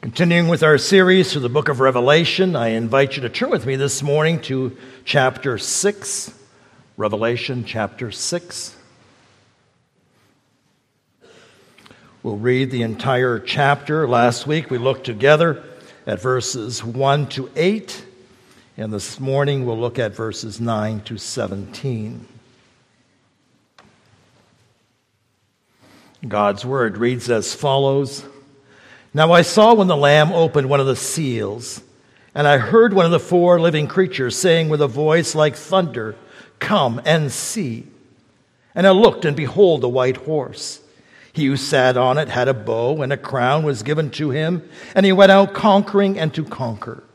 Continuing with our series through the book of Revelation, I invite you to turn with me this morning to chapter 6, Revelation chapter 6. We'll read the entire chapter. Last week we looked together at verses 1 to 8, and this morning we'll look at verses 9 to 17. God's word reads as follows. Now I saw when the Lamb opened one of the seals, and I heard one of the four living creatures saying with a voice like thunder, "Come and see." And I looked, and behold, a white horse. He who sat on it had a bow, and a crown was given to him, and he went out conquering and to conquer.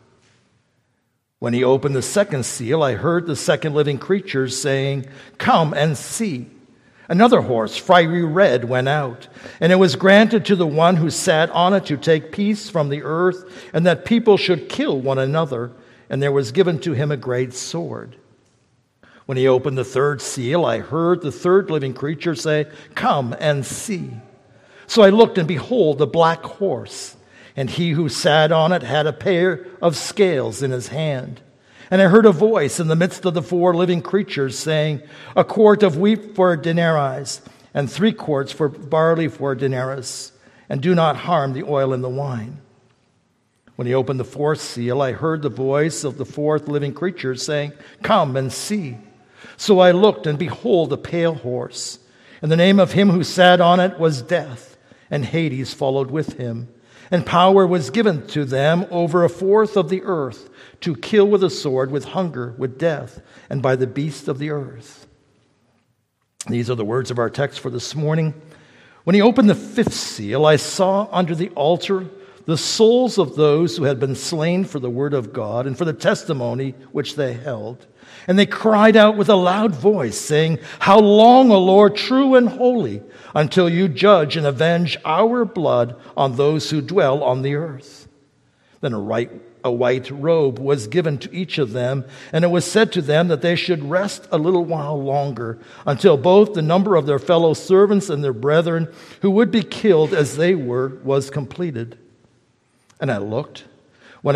When he opened the second seal, I heard the second living creature saying, "Come and see." Another horse, fiery red, went out, and it was granted to the one who sat on it to take peace from the earth, and that people should kill one another, and there was given to him a great sword. When he opened the third seal, I heard the third living creature say, "Come and see." So I looked, and behold, a black horse, and he who sat on it had a pair of scales in his hand. And I heard a voice in the midst of the four living creatures saying, "A quart of wheat for a denarius, and 3 quarts for barley for a denarius, and do not harm the oil and the wine." When he opened the fourth seal, I heard the voice of the fourth living creature saying, "Come and see." So I looked, and behold, a pale horse, and the name of him who sat on it was Death, and Hades followed with him. And power was given to them over a fourth of the earth to kill with a sword, with hunger, with death, and by the beasts of the earth. These are the words of our text for this morning. When he opened the fifth seal, I saw under the altar the souls of those who had been slain for the word of God and for the testimony which they held. And they cried out with a loud voice, saying, "How long, O Lord, true and holy, until you judge and avenge our blood on those who dwell on the earth?" Then a white robe was given to each of them, and it was said to them that they should rest a little while longer, until both the number of their fellow servants and their brethren who would be killed as they were was completed. And I looked when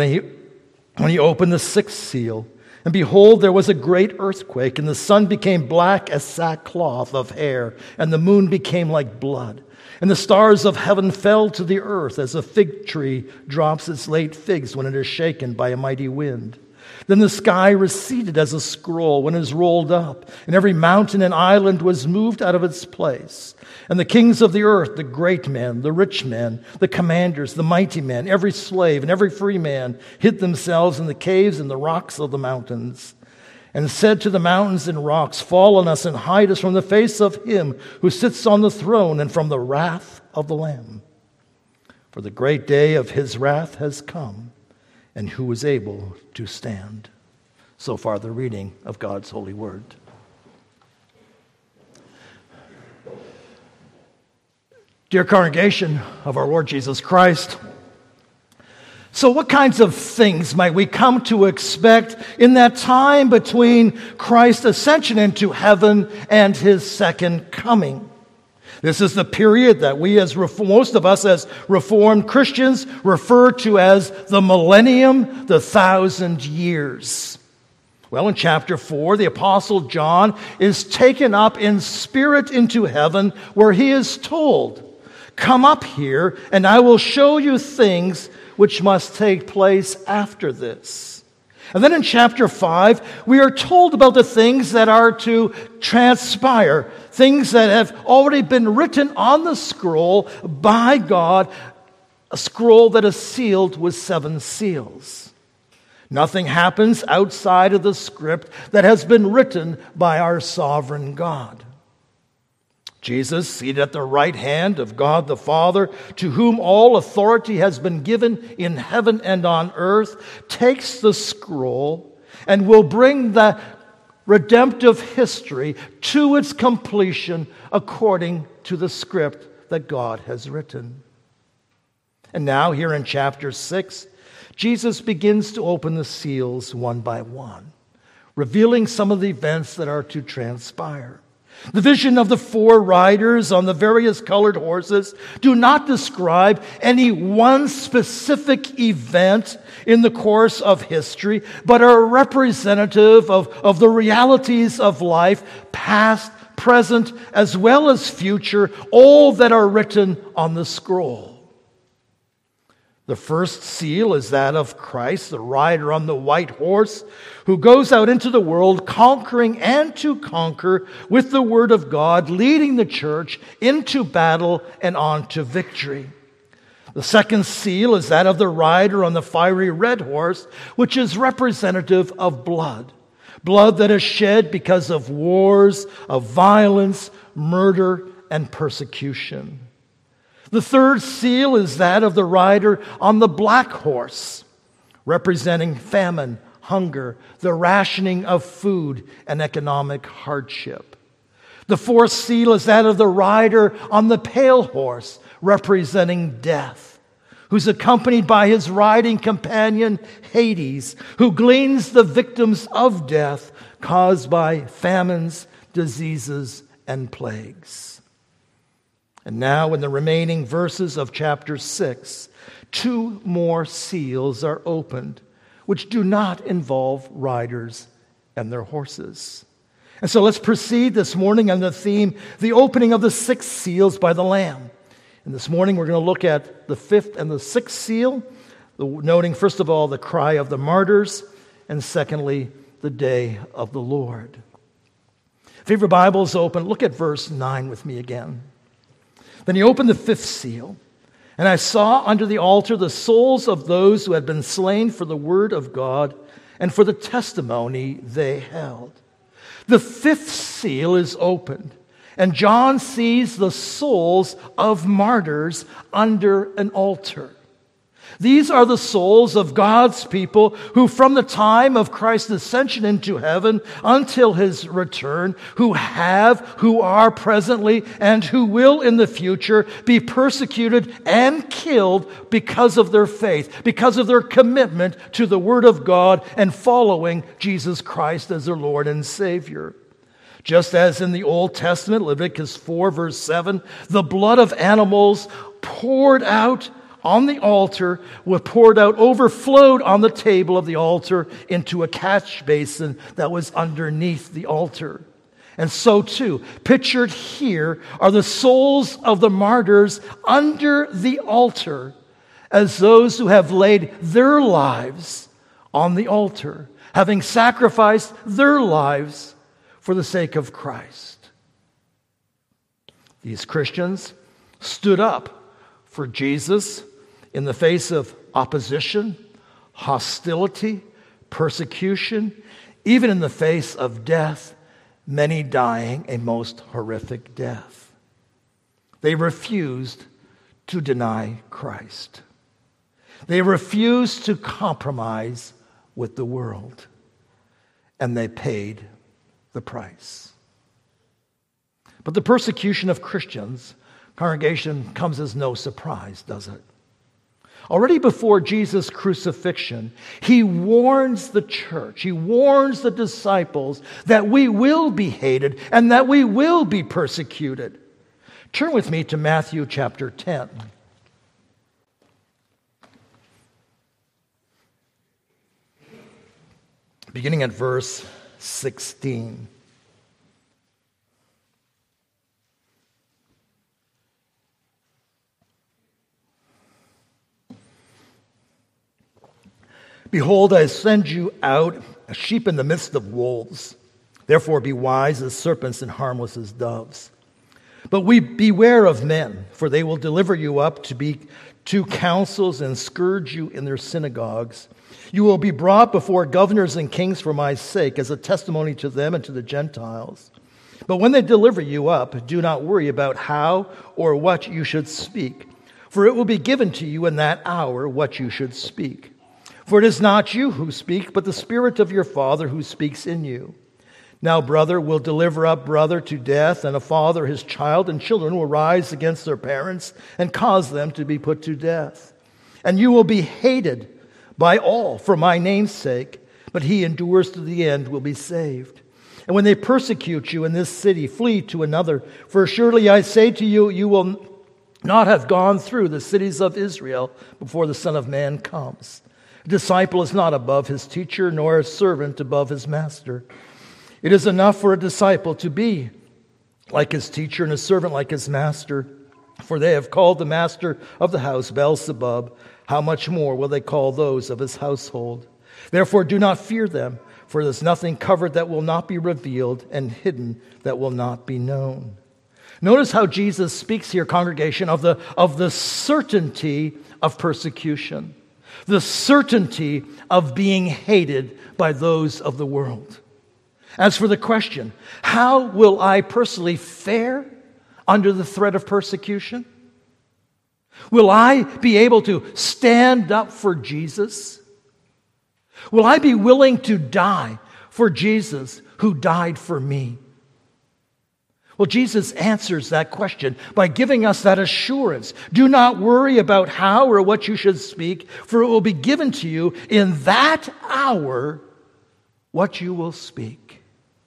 he opened the sixth seal, and behold, there was a great earthquake, and the sun became black as sackcloth of hair, and the moon became like blood. And the stars of heaven fell to the earth as a fig tree drops its late figs when it is shaken by a mighty wind. Then the sky receded as a scroll when it is rolled up, and every mountain and island was moved out of its place. And the kings of the earth, the great men, the rich men, the commanders, the mighty men, every slave and every free man, hid themselves in the caves and the rocks of the mountains, and said to the mountains and rocks, "Fall on us and hide us from the face of him who sits on the throne and from the wrath of the Lamb. For the great day of his wrath has come, and who is able to stand?" So far, the reading of God's holy word. Dear congregation of our Lord Jesus Christ, so what kinds of things might we come to expect in that time between Christ's ascension into heaven and his second coming? This is the period that we, as most of us as Reformed Christians, refer to as the millennium, the 1,000 years. Well, in chapter 4, the Apostle John is taken up in spirit into heaven, where he is told, "Come up here, and I will show you things which must take place after this." And then in chapter 5, we are told about the things that are to transpire, things that have already been written on the scroll by God, a scroll that is sealed with 7 seals. Nothing happens outside of the script that has been written by our sovereign God. Jesus, seated at the right hand of God the Father, to whom all authority has been given in heaven and on earth, takes the scroll and will bring the redemptive history to its completion according to the script that God has written. And now, here in chapter 6, Jesus begins to open the seals one by one, revealing some of the events that are to transpire. The vision of the four riders on the various colored horses do not describe any one specific event in the course of history, but are representative of the realities of life, past, present, as well as future, all that are written on the scroll. The first seal is that of Christ, the rider on the white horse, who goes out into the world conquering and to conquer with the word of God, leading the church into battle and on to victory. The second seal is that of the rider on the fiery red horse, which is representative of blood. Blood that is shed because of wars, of violence, murder, and persecution. The third seal is that of the rider on the black horse, representing famine, hunger, the rationing of food, and economic hardship. The fourth seal is that of the rider on the pale horse, representing death, who's accompanied by his riding companion, Hades, who gleans the victims of death caused by famines, diseases, and plagues. And now, in the remaining verses of chapter 6, 2 more seals are opened, which do not involve riders and their horses. And so let's proceed this morning on the theme, the opening of the 6 seals by the Lamb. And this morning we're going to look at the 5th and the 6th seal, noting first of all the cry of the martyrs, and secondly, the day of the Lord. If you have your Bibles open, look at verse 9 with me again. Then he opened the 5th seal, and I saw under the altar the souls of those who had been slain for the word of God and for the testimony they held. The 5th seal is opened, and John sees the souls of martyrs under an altar. These are the souls of God's people who from the time of Christ's ascension into heaven until his return, who are presently, and who will in the future be persecuted and killed because of their faith, because of their commitment to the Word of God and following Jesus Christ as their Lord and Savior. Just as in the Old Testament, Leviticus 4 verse 7, the blood of animals poured out on the altar, overflowed on the table of the altar into a catch basin that was underneath the altar. And so too, pictured here are the souls of the martyrs under the altar as those who have laid their lives on the altar, having sacrificed their lives for the sake of Christ. These Christians stood up for Jesus in the face of opposition, hostility, persecution, even in the face of death, many dying a most horrific death. They refused to deny Christ. They refused to compromise with the world, and they paid the price. But the persecution of Christians, congregation, comes as no surprise, does it? Already before Jesus' crucifixion, he warns the church, he warns the disciples that we will be hated and that we will be persecuted. Turn with me to Matthew chapter 10. Beginning at verse 16. Behold, I send you out as sheep in the midst of wolves. Therefore be wise as serpents and harmless as doves. But beware of men, for they will deliver you up to councils and scourge you in their synagogues. You will be brought before governors and kings for my sake, as a testimony to them and to the Gentiles. But when they deliver you up, do not worry about how or what you should speak, for it will be given to you in that hour what you should speak. For it is not you who speak, but the Spirit of your Father who speaks in you. Now brother will deliver up brother to death, and a father his child, and children will rise against their parents and cause them to be put to death. And you will be hated by all for my name's sake, but he endures to the end will be saved. And when they persecute you in this city, flee to another. For surely I say to you, you will not have gone through the cities of Israel before the Son of Man comes. A disciple is not above his teacher, nor a servant above his master. It is enough for a disciple to be like his teacher and a servant like his master. For they have called the master of the house Beelzebub. How much more will they call those of his household? Therefore do not fear them, for there is nothing covered that will not be revealed, and hidden that will not be known. Notice how Jesus speaks here, congregation, of the certainty of persecution, the certainty of being hated by those of the world. As for the question, how will I personally fare under the threat of persecution? Will I be able to stand up for Jesus? Will I be willing to die for Jesus who died for me? Well, Jesus answers that question by giving us that assurance. Do not worry about how or what you should speak, for it will be given to you in that hour what you will speak.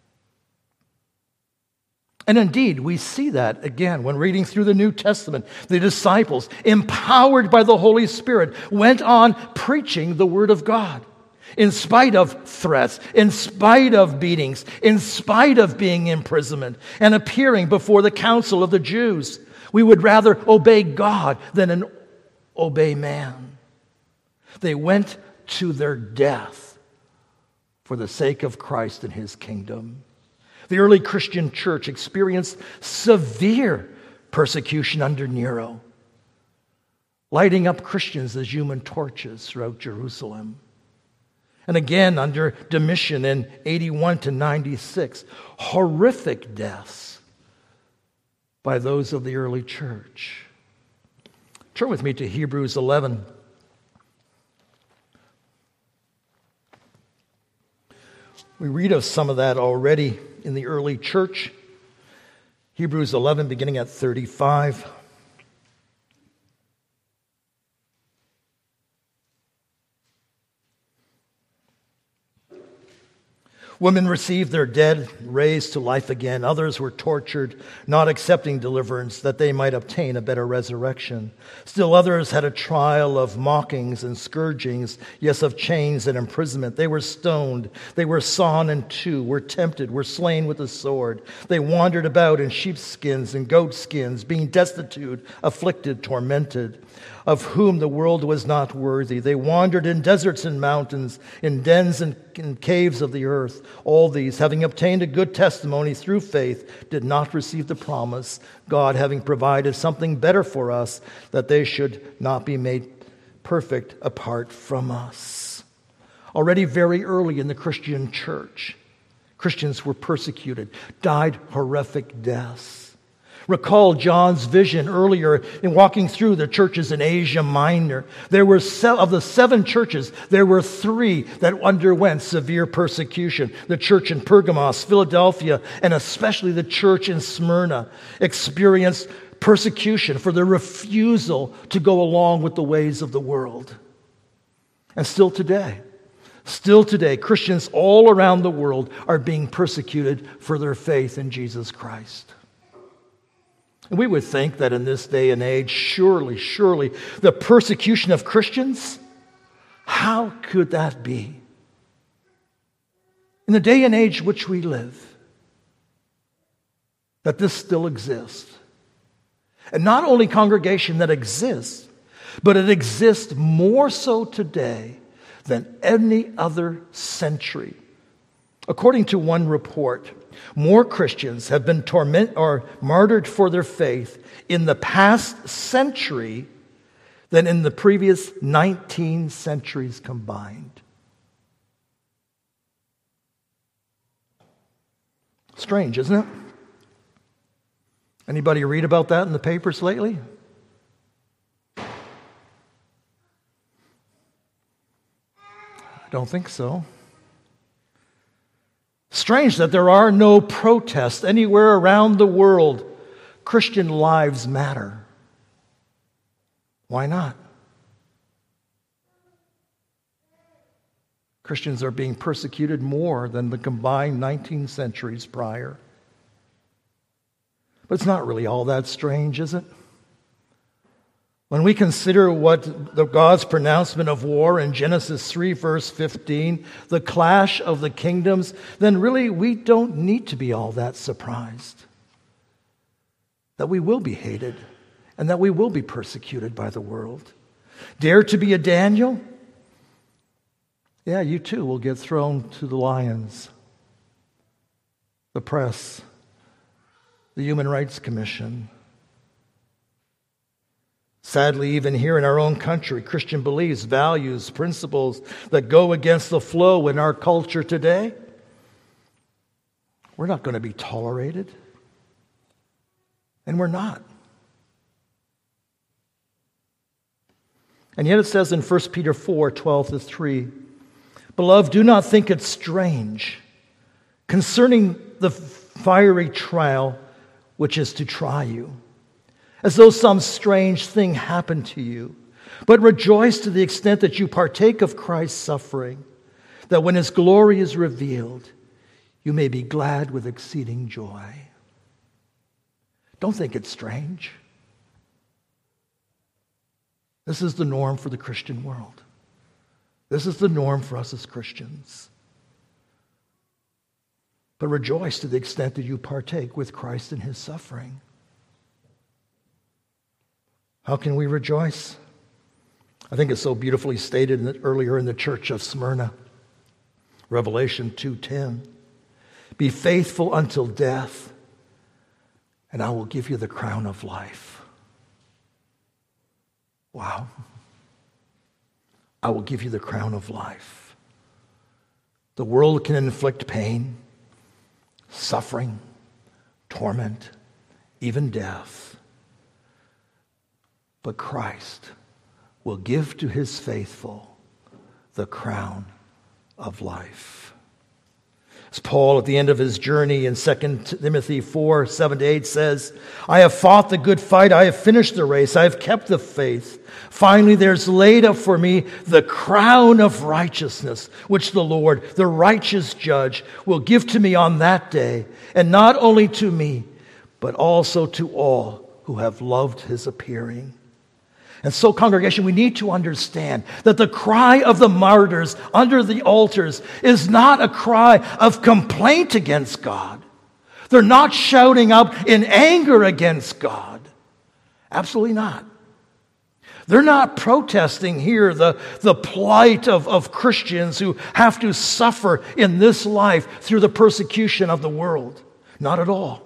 And indeed, we see that again when reading through the New Testament. The disciples, empowered by the Holy Spirit, went on preaching the Word of God. In spite of threats, in spite of beatings, in spite of being imprisonment, and appearing before the council of the Jews. We would rather obey God than obey man. They went to their death for the sake of Christ and His kingdom. The early Christian church experienced severe persecution under Nero, lighting up Christians as human torches throughout Jerusalem. And again, under Domitian in 81 to 96, horrific deaths by those of the early church. Turn with me to Hebrews 11. We read of some of that already in the early church. Hebrews 11, beginning at 35. Women received their dead raised to life again. Others were tortured, not accepting deliverance, that they might obtain a better resurrection. Still others had a trial of mockings and scourgings, yes, of chains and imprisonment. They were stoned. They were sawn in two, were tempted, were slain with a sword. They wandered about in sheepskins and goatskins, being destitute, afflicted, tormented, of whom the world was not worthy. They wandered in deserts and mountains, in dens and in caves of the earth. All these, having obtained a good testimony through faith, did not receive the promise, God having provided something better for us, that they should not be made perfect apart from us. Already very early in the Christian church, Christians were persecuted, died horrific deaths. Recall John's vision earlier in walking through the churches in Asia Minor. There were of the 7 churches, there were 3 that underwent severe persecution. The church in Pergamos, Philadelphia, and especially the church in Smyrna experienced persecution for their refusal to go along with the ways of the world. And still today, Christians all around the world are being persecuted for their faith in Jesus Christ. And we would think that in this day and age, surely, the persecution of Christians, how could that be? In the day and age which we live, that this still exists. And not only congregation that exists, but it exists more so today than any other century. According to one report, more Christians have been tormented or martyred for their faith in the past century than in the previous 19 centuries combined. Strange, isn't it? Anybody read about that in the papers lately? I don't think so. Strange that there are no protests anywhere around the world. Christian lives matter. Why not? Christians are being persecuted more than the combined 19 centuries prior. But it's not really all that strange, is it? When we consider what God's pronouncement of war in Genesis 3, verse 15, the clash of the kingdoms, then really we don't need to be all that surprised that we will be hated and that we will be persecuted by the world. Dare to be a Daniel? Yeah, you too will get thrown to the lions, the press, the Human Rights Commission. Sadly, even here in our own country, Christian beliefs, values, principles that go against the flow in our culture today, we're not going to be tolerated. And we're not. And yet it says in 1 Peter 4, 12-3, Beloved, do not think it strange concerning the fiery trial which is to try you, as though some strange thing happened to you. But rejoice to the extent that you partake of Christ's suffering, that when his glory is revealed, you may be glad with exceeding joy. Don't think it's strange. This is the norm for the Christian world. This is the norm for us as Christians. But rejoice to the extent that you partake with Christ in his suffering. How can we rejoice? I think it's so beautifully stated earlier in the church of Smyrna. Revelation 2:10. Be faithful until death, and I will give you the crown of life. Wow. I will give you the crown of life. The world can inflict pain, suffering, torment, even death. But Christ will give to his faithful the crown of life. As Paul at the end of his journey in 2 Timothy 4, 7-8 says, I have fought the good fight, I have finished the race, I have kept the faith. Finally, there's laid up for me the crown of righteousness, which the Lord, the righteous judge, will give to me on that day, and not only to me, but also to all who have loved his appearing. And so, congregation, we need to understand that the cry of the martyrs under the altars is not a cry of complaint against God. They're not shouting up in anger against God. Absolutely not. They're not protesting here the plight of Christians who have to suffer in this life through the persecution of the world. Not at all.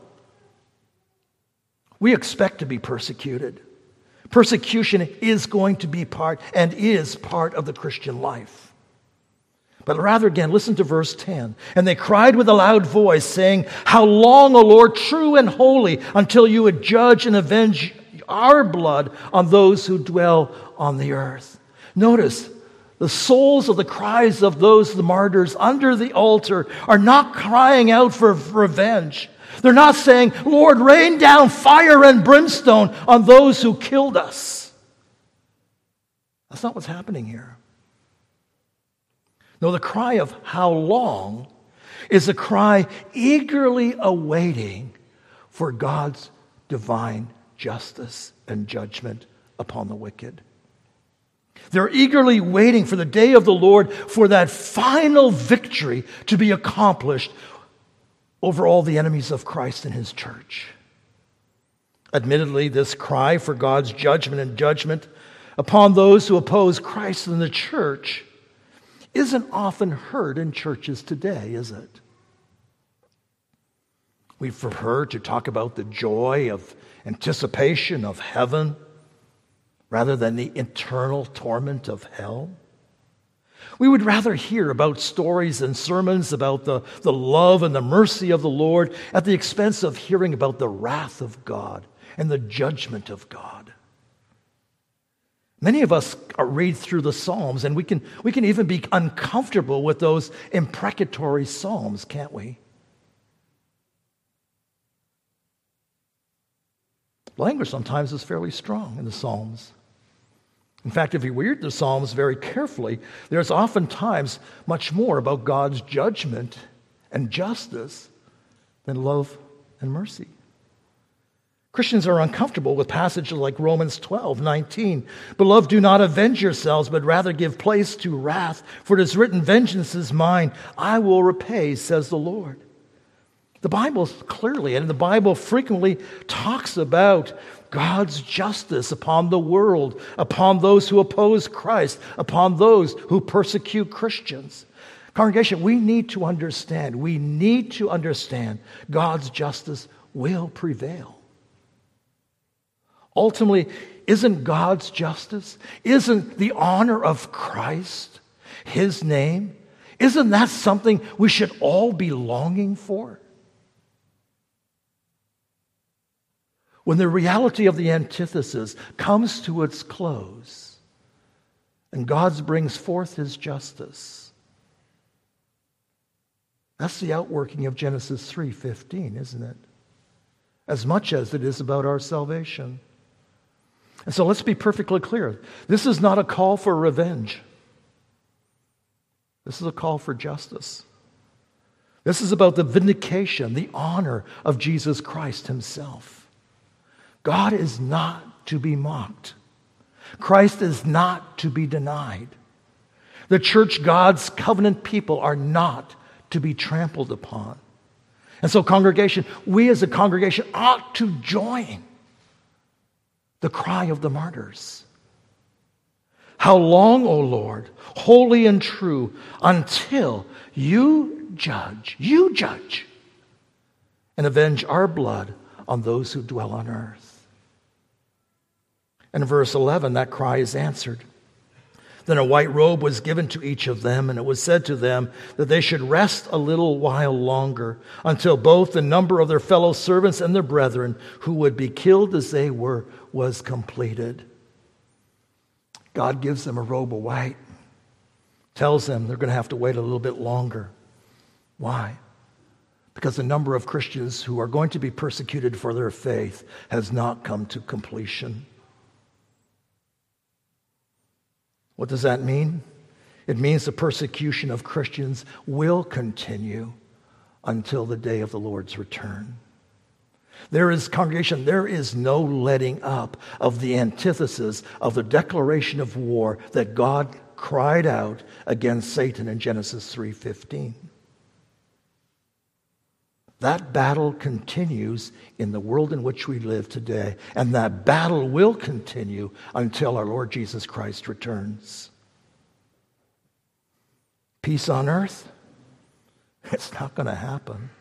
We expect to be persecuted. Persecution is going to be part and is part of the Christian life. But rather, again, listen to verse 10. And they cried with a loud voice, saying, How long, O Lord, true and holy, until you would judge and avenge our blood on those who dwell on the earth? Notice, the souls of the cries of those, the martyrs under the altar, are not crying out for revenge. They're not saying, Lord, rain down fire and brimstone on those who killed us. That's not what's happening here. No, the cry of how long is a cry eagerly awaiting for God's divine justice and judgment upon the wicked. They're eagerly waiting for the day of the Lord, for that final victory to be accomplished over all the enemies of Christ and his church. Admittedly, this cry for God's judgment upon those who oppose Christ and the church isn't often heard in churches today, is it? We've heard to talk about the joy of anticipation of heaven rather than the eternal torment of hell. We would rather hear about stories and sermons about the love and the mercy of the Lord at the expense of hearing about the wrath of God and the judgment of God. Many of us read through the Psalms, and we can even be uncomfortable with those imprecatory psalms, can't we? Language sometimes is fairly strong in the Psalms. In fact, if you read the Psalms very carefully, there's oftentimes much more about God's judgment and justice than love and mercy. Christians are uncomfortable with passages like Romans 12:19. Beloved, do not avenge yourselves, but rather give place to wrath. For it is written, vengeance is mine, I will repay, says the Lord. The Bible clearly, and the Bible frequently talks about God's justice upon the world, upon those who oppose Christ, upon those who persecute Christians. Congregation, we need to understand God's justice will prevail. Ultimately, isn't God's justice, isn't the honor of Christ, his name, isn't that something we should all be longing for? When the reality of the antithesis comes to its close and God brings forth his justice, that's the outworking of Genesis 3:15, isn't it? As much as it is about our salvation. And so let's be perfectly clear. This is not a call for revenge. This is a call for justice. This is about the vindication, the honor of Jesus Christ himself. God is not to be mocked. Christ is not to be denied. The church, God's covenant people, are not to be trampled upon. And so, congregation, we as a congregation ought to join the cry of the martyrs. How long, O Lord, holy and true, until you judge, and avenge our blood on those who dwell on earth. And in verse 11, that cry is answered. Then a white robe was given to each of them, and it was said to them that they should rest a little while longer, until both the number of their fellow servants and their brethren who would be killed as they were was completed. God gives them a robe of white, tells them they're going to have to wait a little bit longer. Why? Because the number of Christians who are going to be persecuted for their faith has not come to completion. What does that mean? It means the persecution of Christians will continue until the day of the Lord's return. Congregation, there is no letting up of the antithesis of the declaration of war that God cried out against Satan in Genesis 3:15. That battle continues in the world in which we live today, and that battle will continue until our Lord Jesus Christ returns. Peace on earth? It's not going to happen.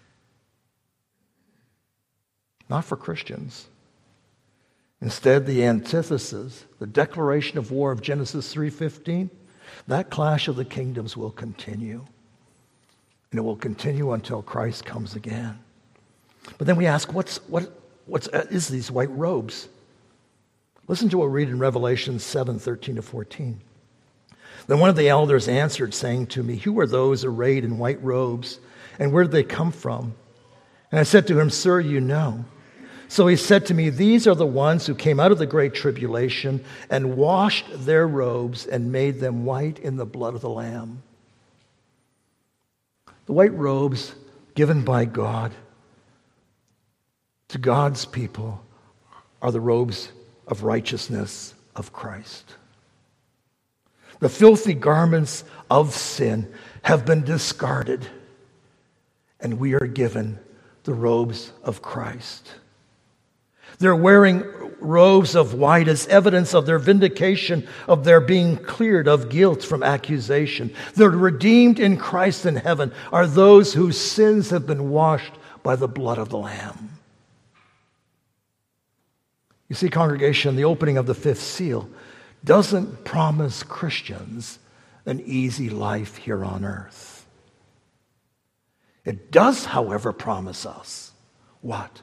Not for Christians. Instead, the antithesis, the declaration of war of Genesis 3:15, that clash of the kingdoms will continue. And it will continue until Christ comes again. But then we ask, what is these white robes? Listen to what we read in Revelation 7:13-14. Then one of the elders answered, saying to me, who are those arrayed in white robes, and where did they come from? And I said to him, sir, you know. So he said to me, these are the ones who came out of the great tribulation and washed their robes and made them white in the blood of the Lamb. The white robes given by God to God's people are the robes of righteousness of Christ. The filthy garments of sin have been discarded, and we are given the robes of Christ. They're wearing robes of white as evidence of their vindication, of their being cleared of guilt from accusation. The redeemed in Christ in heaven are those whose sins have been washed by the blood of the Lamb. You see, congregation, the opening of the fifth seal doesn't promise Christians an easy life here on earth. It does, however, promise us what?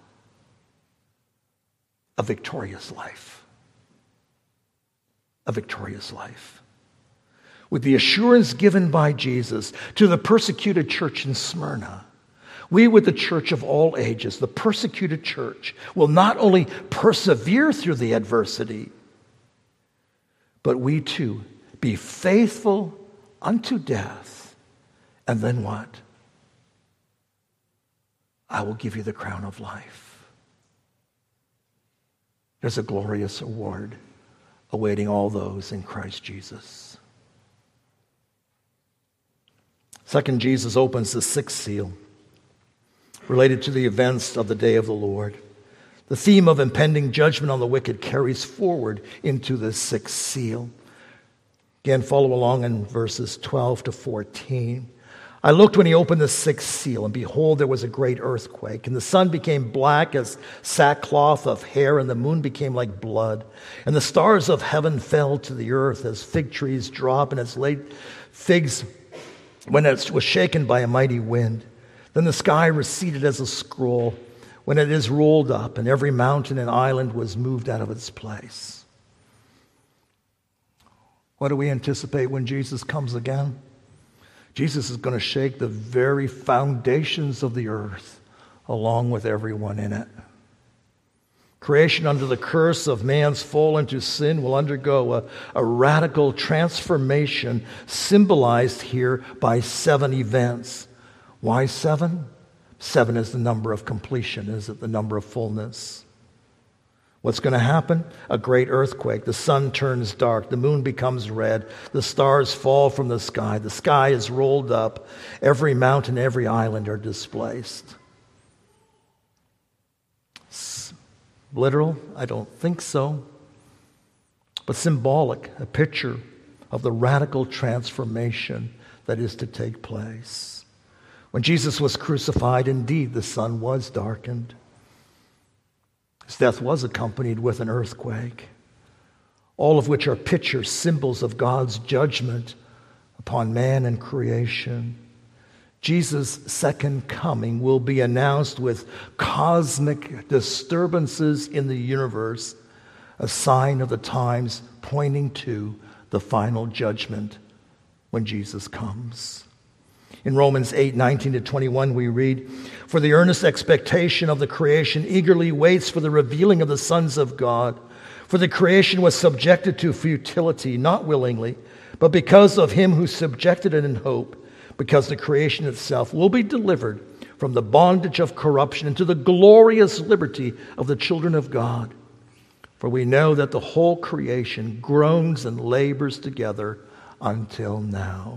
A victorious life. A victorious life. With the assurance given by Jesus to the persecuted church in Smyrna, we with the church of all ages, the persecuted church, will not only persevere through the adversity, but we too be faithful unto death. And then what? I will give you the crown of life. There's a glorious award awaiting all those in Christ Jesus. Second, Jesus opens the sixth seal, related to the events of the day of the Lord. The theme of impending judgment on the wicked carries forward into the sixth seal. Again, follow along in verses 12 to 14. I looked when he opened the sixth seal, and behold, there was a great earthquake, and the sun became black as sackcloth of hair, and the moon became like blood, and the stars of heaven fell to the earth as fig trees drop, and as late figs when it was shaken by a mighty wind. Then the sky receded as a scroll when it is rolled up, and every mountain and island was moved out of its place. What do we anticipate when Jesus comes again? Jesus is going to shake the very foundations of the earth along with everyone in it. Creation under the curse of man's fall into sin will undergo a radical transformation symbolized here by 7 events. Why 7? 7 is the number of completion. Is it the number of fullness? What's going to happen? A great earthquake. The sun turns dark. The moon becomes red. The stars fall from the sky. The sky is rolled up. Every mountain, every island are displaced. Literal? I don't think so. But symbolic, a picture of the radical transformation that is to take place. When Jesus was crucified, indeed, the sun was darkened. His death was accompanied with an earthquake, all of which are pictures, symbols of God's judgment upon man and creation. Jesus' second coming will be announced with cosmic disturbances in the universe, a sign of the times pointing to the final judgment when Jesus comes. In Romans 8:19-21, we read, "For the earnest expectation of the creation eagerly waits for the revealing of the sons of God. For the creation was subjected to futility, not willingly, but because of him who subjected it in hope, because the creation itself will be delivered from the bondage of corruption into the glorious liberty of the children of God. For we know that the whole creation groans and labors together until now."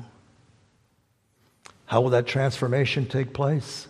How will that transformation take place?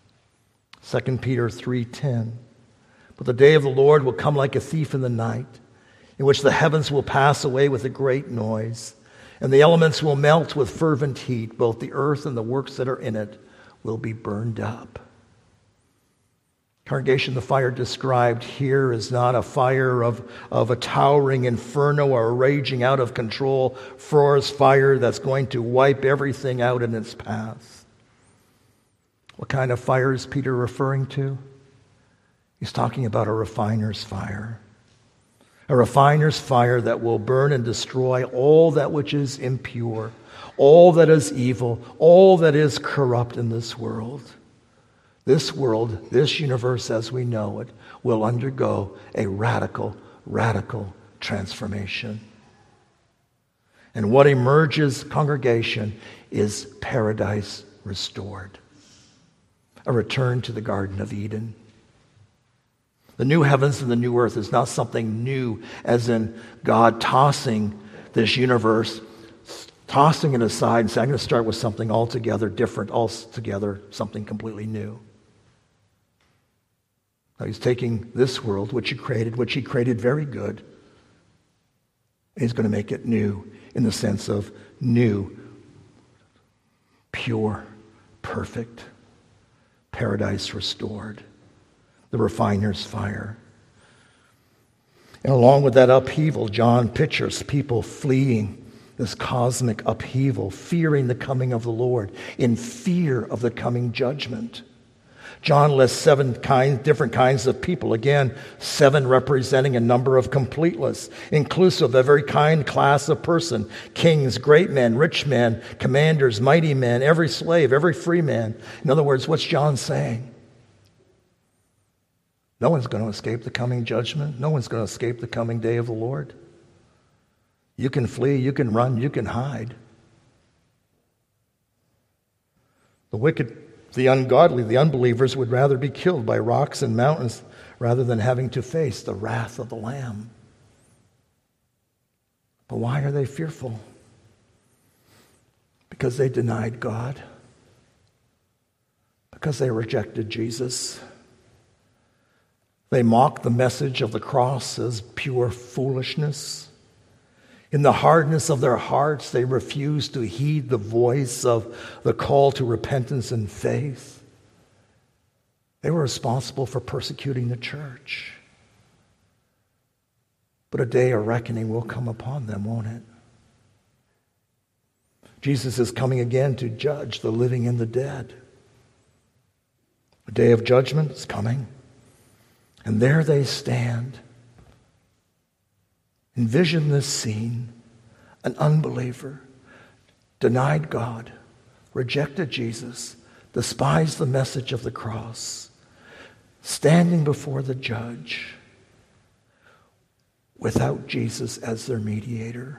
2 Peter 3:10. "But the day of the Lord will come like a thief in the night, in which the heavens will pass away with a great noise, and the elements will melt with fervent heat. Both the earth and the works that are in it will be burned up." Congregation, the fire described here is not a fire of a towering inferno or a raging out of control forest fire that's going to wipe everything out in its path. What kind of fire is Peter referring to? He's talking about a refiner's fire. A refiner's fire that will burn and destroy all that which is impure, all that is evil, all that is corrupt in this world. This world, this universe as we know it, will undergo a radical, radical transformation. And what emerges, congregation, is paradise restored. A return to the Garden of Eden. The new heavens and the new earth is not something new, as in God tossing this universe, tossing it aside and saying, I'm going to start with something altogether different, altogether something completely new. Now, he's taking this world, which he created very good, and he's going to make it new in the sense of new, pure, perfect, paradise restored, the refiner's fire. And along with that upheaval, John pictures people fleeing this cosmic upheaval, fearing the coming of the Lord, in fear of the coming judgment. John lists 7 different kinds of people. Again, 7 representing a number of completeness, inclusive of every kind, class of person: kings, great men, rich men, commanders, mighty men, every slave, every free man. In other words, what's John saying? No one's going to escape the coming judgment. No one's going to escape the coming day of the Lord. You can flee, you can run, you can hide. The wicked, the ungodly, the unbelievers would rather be killed by rocks and mountains rather than having to face the wrath of the Lamb. But why are they fearful? Because they denied God. Because they rejected Jesus. They mocked the message of the cross as pure foolishness. In the hardness of their hearts, they refused to heed the voice of the call to repentance and faith. They were responsible for persecuting the church. But a day of reckoning will come upon them, won't it? Jesus is coming again to judge the living and the dead. A day of judgment is coming. And there they stand. Envision this scene. An unbeliever denied God, rejected Jesus, despised the message of the cross, standing before the judge without Jesus as their mediator.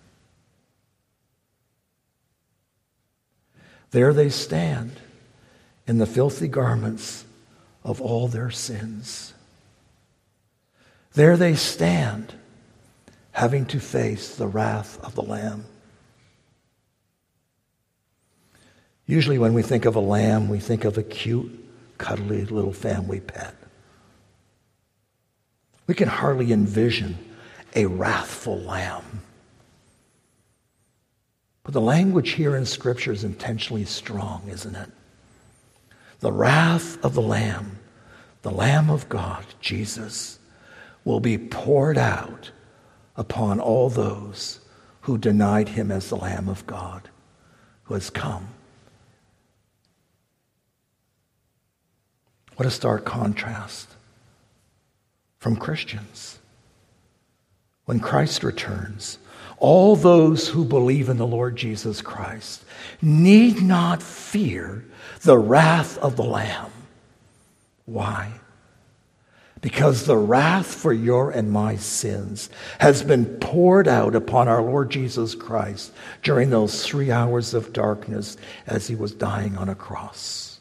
There they stand in the filthy garments of all their sins. There they stand, having to face the wrath of the Lamb. Usually when we think of a lamb, we think of a cute, cuddly little family pet. We can hardly envision a wrathful lamb. But the language here in Scripture is intentionally strong, isn't it? The wrath of the Lamb of God, Jesus, will be poured out upon all those who denied him as the Lamb of God who has come. What a stark contrast from Christians. When Christ returns, all those who believe in the Lord Jesus Christ need not fear the wrath of the Lamb. Why? Because the wrath for your and my sins has been poured out upon our Lord Jesus Christ during those 3 hours of darkness as he was dying on a cross.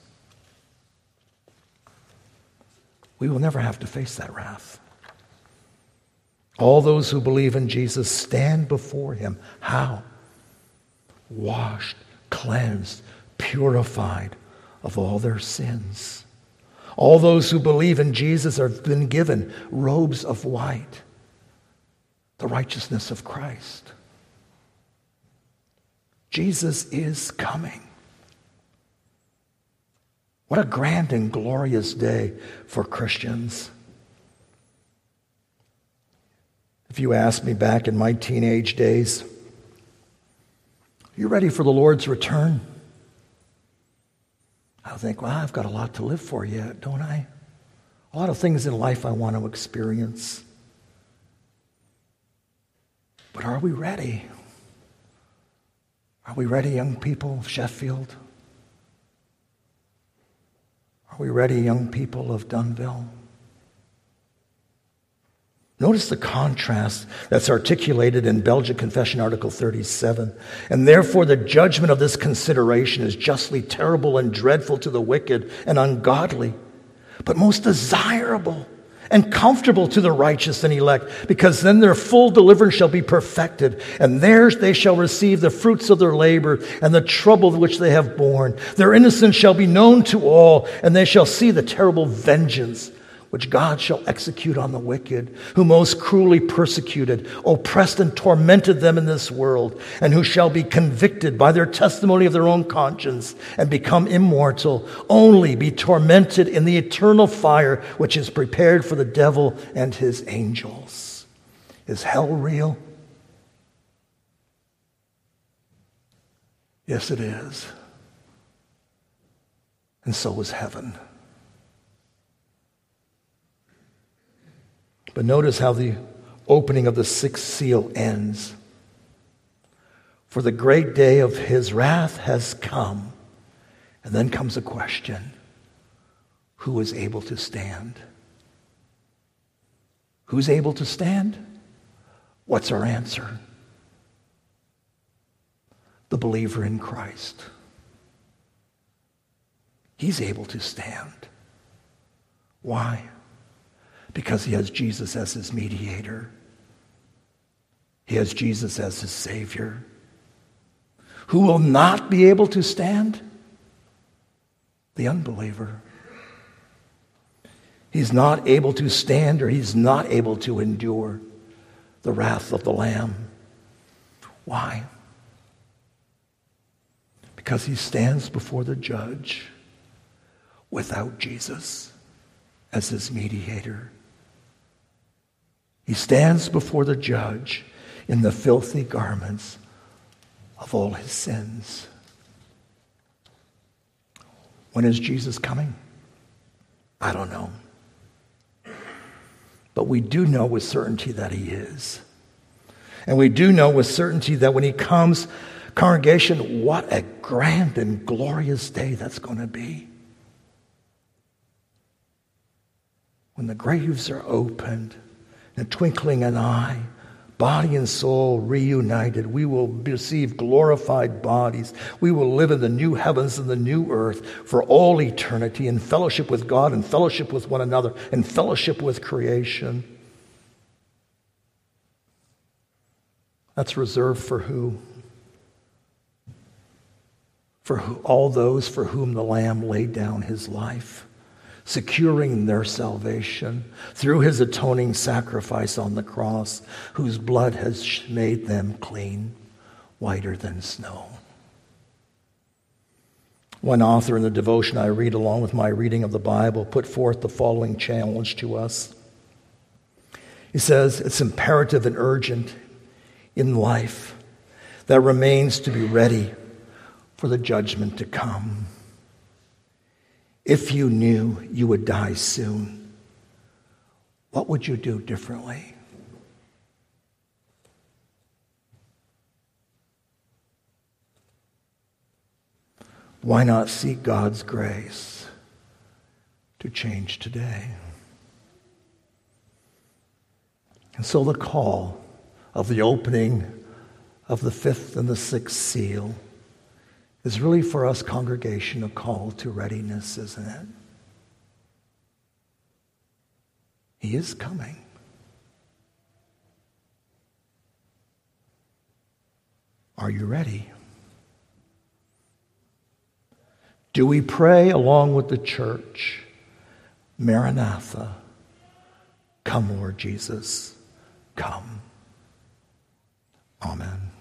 We will never have to face that wrath. All those who believe in Jesus stand before him. How? Washed, cleansed, purified of all their sins. All those who believe in Jesus have been given robes of white, the righteousness of Christ. Jesus is coming. What a grand and glorious day for Christians. If you asked me back in my teenage days, are you ready for the Lord's return? I think, well, I've got a lot to live for yet, don't I? A lot of things in life I want to experience. But are we ready? Are we ready, young people of Sheffield? Are we ready, young people of Dunville? Notice the contrast that's articulated in Belgic Confession Article 37. And therefore the judgment of this consideration is justly terrible and dreadful to the wicked and ungodly, but most desirable and comfortable to the righteous and elect, because then their full deliverance shall be perfected, and there they shall receive the fruits of their labor and the trouble which they have borne. Their innocence shall be known to all, and they shall see the terrible vengeance which God shall execute on the wicked, who most cruelly persecuted, oppressed, and tormented them in this world, and who shall be convicted by their testimony of their own conscience, and become immortal, only be tormented in the eternal fire which is prepared for the devil and his angels. Is hell real? Yes, it is. And so is heaven. But notice how the opening of the sixth seal ends. For the great day of his wrath has come. And then comes a question. Who is able to stand? Who's able to stand? What's our answer? the believer in Christ. He's able to stand. Why? Because he has Jesus as his mediator. He has Jesus as his Savior. Who will not be able to stand? The unbeliever. He's not able to stand, or he's not able to endure the wrath of the Lamb. Why? Because he stands before the judge without Jesus as his mediator. He stands before the judge in the filthy garments of all his sins. When is Jesus coming? I don't know. But we do know with certainty that he is. And we do know with certainty that when he comes, congregation, what a grand and glorious day that's going to be. When the graves are opened, in a twinkling an eye, body and soul reunited, we will receive glorified bodies. We will live in the new heavens and the new earth for all eternity in fellowship with God and fellowship with one another and fellowship with creation. That's reserved for who? All those for whom the Lamb laid down his life, securing their salvation through his atoning sacrifice on the cross, whose blood has made them clean, whiter than snow. One author in the devotion I read along with my reading of the Bible put forth the following challenge to us. He says, it's imperative and urgent in life that remains to be ready for the judgment to come. If you knew you would die soon, what would you do differently? Why not seek God's grace to change today? And so the call of the opening of the fifth and the sixth seal is really for us, congregation, a call to readiness, isn't it? He is coming. Are you ready? Do we pray along with the church, Maranatha, come, Lord Jesus, come. Amen.